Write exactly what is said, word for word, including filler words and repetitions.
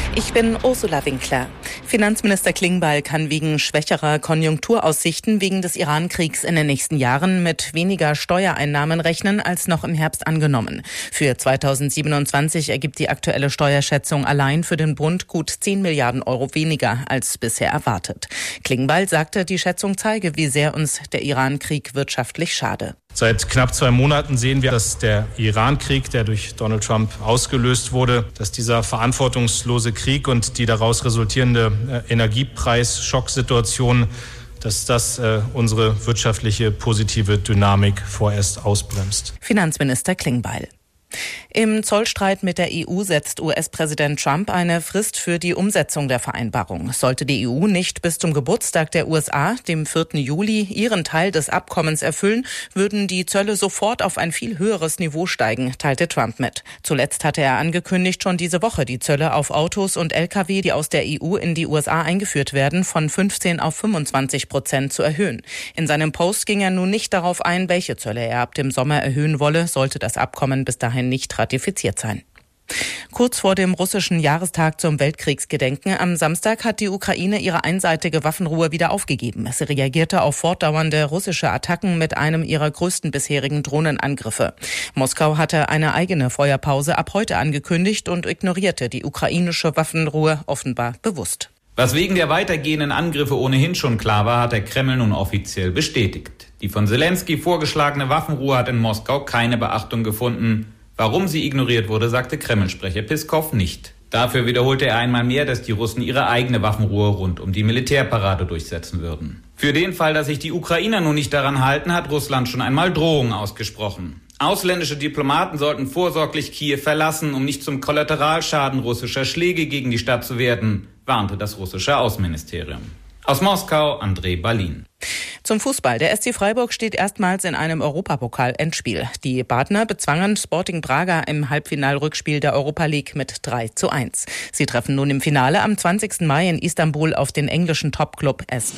Ich bin Ursula Winkler. Finanzminister Klingbeil kann wegen schwächerer Konjunkturaussichten wegen des Iran-Kriegs in den nächsten Jahren mit weniger Steuereinnahmen rechnen als noch im Herbst angenommen. Für zweitausendsiebenundzwanzig ergibt die aktuelle Steuerschätzung allein für den Bund gut zehn Milliarden Euro weniger als bisher erwartet. Klingbeil sagte, die Schätzung zeige, wie sehr uns der Iran-Krieg wirtschaftlich schade. Seit knapp zwei Monaten sehen wir, dass der Iran-Krieg, der durch Donald Trump ausgelöst wurde, dass dieser verantwortungslose Krieg und die daraus resultierende äh, Energiepreis-Schocksituation, dass das äh, unsere wirtschaftliche positive Dynamik vorerst ausbremst. Finanzminister Klingbeil. Im Zollstreit mit der E U setzt U S-Präsident Trump eine Frist für die Umsetzung der Vereinbarung. Sollte die E U nicht bis zum Geburtstag der U S A, dem vierten Juli, ihren Teil des Abkommens erfüllen, würden die Zölle sofort auf ein viel höheres Niveau steigen, teilte Trump mit. Zuletzt hatte er angekündigt, schon diese Woche die Zölle auf Autos und L K W, die aus der E U in die U S A eingeführt werden, von fünfzehn auf fünfundzwanzig Prozent zu erhöhen. In seinem Post ging er nun nicht darauf ein, welche Zölle er ab dem Sommer erhöhen wolle, sollte das Abkommen bis dahin nicht ratifiziert sein. Kurz vor dem russischen Jahrestag zum Weltkriegsgedenken am Samstag hat die Ukraine ihre einseitige Waffenruhe wieder aufgegeben. Sie reagierte auf fortdauernde russische Attacken mit einem ihrer größten bisherigen Drohnenangriffe. Moskau hatte eine eigene Feuerpause ab heute angekündigt und ignorierte die ukrainische Waffenruhe offenbar bewusst. Was wegen der weitergehenden Angriffe ohnehin schon klar war, hat der Kreml nun offiziell bestätigt. Die von Selenskyj vorgeschlagene Waffenruhe hat in Moskau keine Beachtung gefunden. Warum sie ignoriert wurde, sagte Kreml-Sprecher Peskow nicht. Dafür wiederholte er einmal mehr, dass die Russen ihre eigene Waffenruhe rund um die Militärparade durchsetzen würden. Für den Fall, dass sich die Ukrainer nun nicht daran halten, hat Russland schon einmal Drohungen ausgesprochen. Ausländische Diplomaten sollten vorsorglich Kiew verlassen, um nicht zum Kollateralschaden russischer Schläge gegen die Stadt zu werden, warnte das russische Außenministerium. Aus Moskau, André Balin. Zum Fußball. Der S C Freiburg steht erstmals in einem Europapokal-Endspiel. Die Badner bezwangen Sporting Braga im Halbfinalrückspiel der Europa League mit drei zu eins. Sie treffen nun im Finale am zwanzigsten Mai in Istanbul auf den englischen Topclub S